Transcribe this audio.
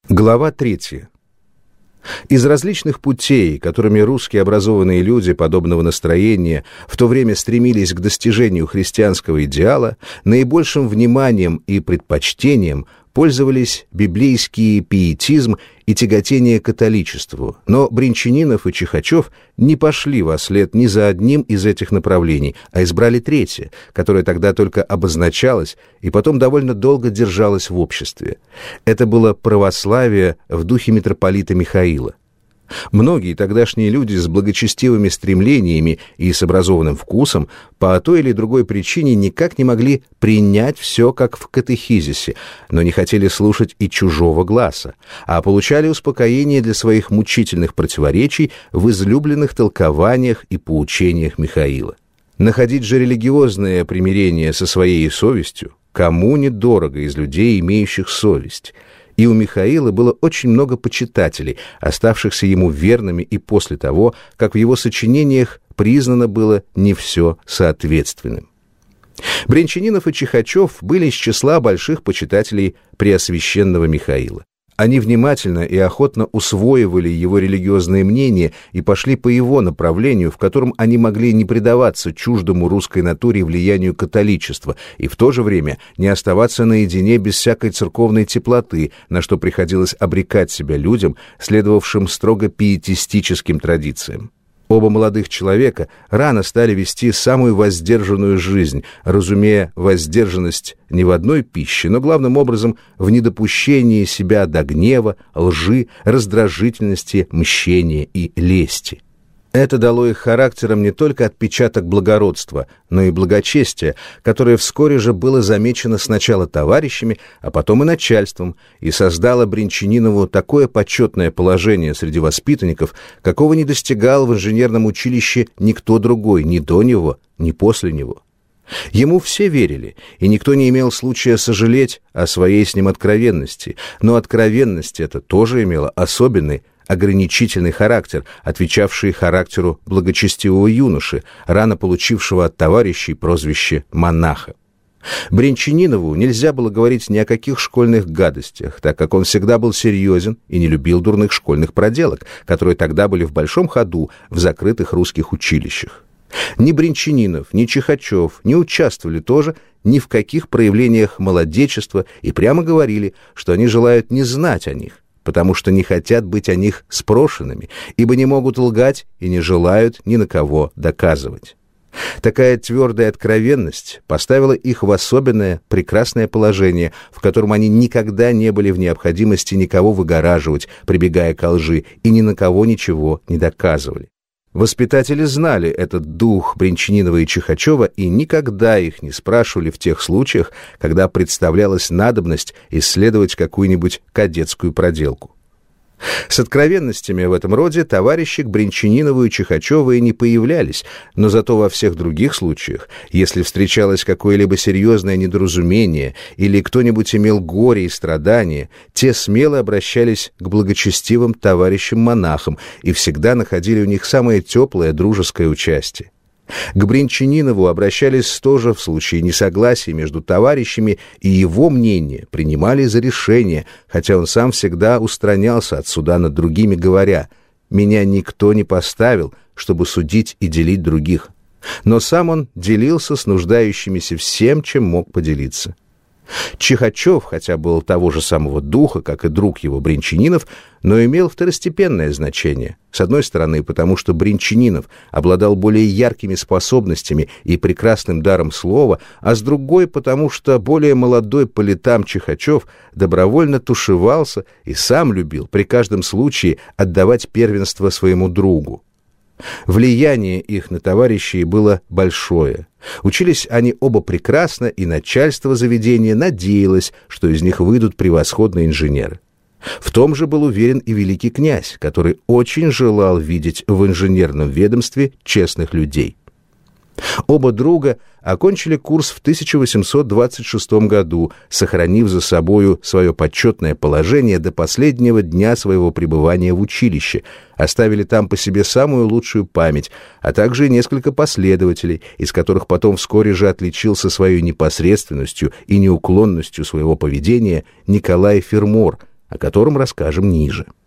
Глава 3. Из различных путей, которыми русские образованные люди подобного настроения в то время стремились к достижению христианского идеала, наибольшим вниманием и предпочтением пользовались библейский пиетизм и тяготение к католичеству, но Бринчанинов и Чихачев не пошли вослед ни за одним из этих направлений, а избрали третье, которое тогда только обозначалось и потом довольно долго держалось в обществе. Это было православие в духе митрополита Михаила. Многие тогдашние люди с благочестивыми стремлениями и с образованным вкусом по той или другой причине никак не могли принять все как в катехизисе, но не хотели слушать и чужого гласа, а получали успокоение для своих мучительных противоречий в излюбленных толкованиях и поучениях Михаила. Находить же религиозное примирение со своей совестью кому недорого из людей, имеющих совесть. И у Михаила было очень много почитателей, оставшихся ему верными и после того, как в его сочинениях признано было не все соответственным. Бринчанинов и Чихачев были из числа больших почитателей Преосвященного Михаила. Они внимательно и охотно усвоивали его религиозные мнения и пошли по его направлению, в котором они могли не предаваться чуждому русской натуре влиянию католичества и в то же время не оставаться наедине без всякой церковной теплоты, на что приходилось обрекать себя людям, следовавшим строго пиетистическим традициям. Оба молодых человека рано стали вести самую воздержанную жизнь, разумея воздержанность не в одной пище, но главным образом в недопущении себя до гнева, лжи, раздражительности, мщения и лести. Это дало их характерам не только отпечаток благородства, но и благочестия, которое вскоре же было замечено сначала товарищами, а потом и начальством, и создало Бринчанинову такое почетное положение среди воспитанников, какого не достигал в инженерном училище никто другой, ни до него, ни после него. Ему все верили, и никто не имел случая сожалеть о своей с ним откровенности, но откровенность эта тоже имела особенный, ограничительный характер, отвечавший характеру благочестивого юноши, рано получившего от товарищей прозвище «монаха». Бринчанинову нельзя было говорить ни о каких школьных гадостях, так как он всегда был серьезен и не любил дурных школьных проделок, которые тогда были в большом ходу в закрытых русских училищах. Ни Бринчанинов, ни Чихачев не участвовали тоже ни в каких проявлениях молодечества и прямо говорили, что они желают не знать о них, потому что не хотят быть о них спрошенными, ибо не могут лгать и не желают ни на кого доказывать. Такая твердая откровенность поставила их в особенное, прекрасное положение, в котором они никогда не были в необходимости никого выгораживать, прибегая к лжи, и ни на кого ничего не доказывали. Воспитатели знали этот дух Бринчанинова и Чихачева и никогда их не спрашивали в тех случаях, когда представлялась надобность исследовать какую-нибудь кадетскую проделку. С откровенностями в этом роде товарищи к Бринчанинову и Чихачеву и не появлялись, но зато во всех других случаях, если встречалось какое-либо серьезное недоразумение или кто-нибудь имел горе и страдания, те смело обращались к благочестивым товарищам-монахам и всегда находили у них самое теплое дружеское участие. К Бринчанинову обращались тоже в случае несогласия между товарищами, и его мнение принимали за решение, хотя он сам всегда устранялся от суда над другими, говоря: «Меня никто не поставил, чтобы судить и делить других». Но сам он делился с нуждающимися всем, чем мог поделиться. Чихачев, хотя был того же самого духа, как и друг его Бринчанинов, но имел второстепенное значение. С одной стороны, потому что Бринчанинов обладал более яркими способностями и прекрасным даром слова, а с другой, потому что более молодой по летам Чихачев добровольно тушевался и сам любил при каждом случае отдавать первенство своему другу. Влияние их на товарищей было большое. Учились они оба прекрасно, и начальство заведения надеялось, что из них выйдут превосходные инженеры. В том же был уверен и великий князь, который очень желал видеть в инженерном ведомстве честных людей. Оба друга окончили курс в 1826 году, сохранив за собою свое почетное положение до последнего дня своего пребывания в училище, оставили там по себе самую лучшую память, а также несколько последователей, из которых потом вскоре же отличился своей непосредственностью и неуклонностью своего поведения Николай Фермор, о котором расскажем ниже.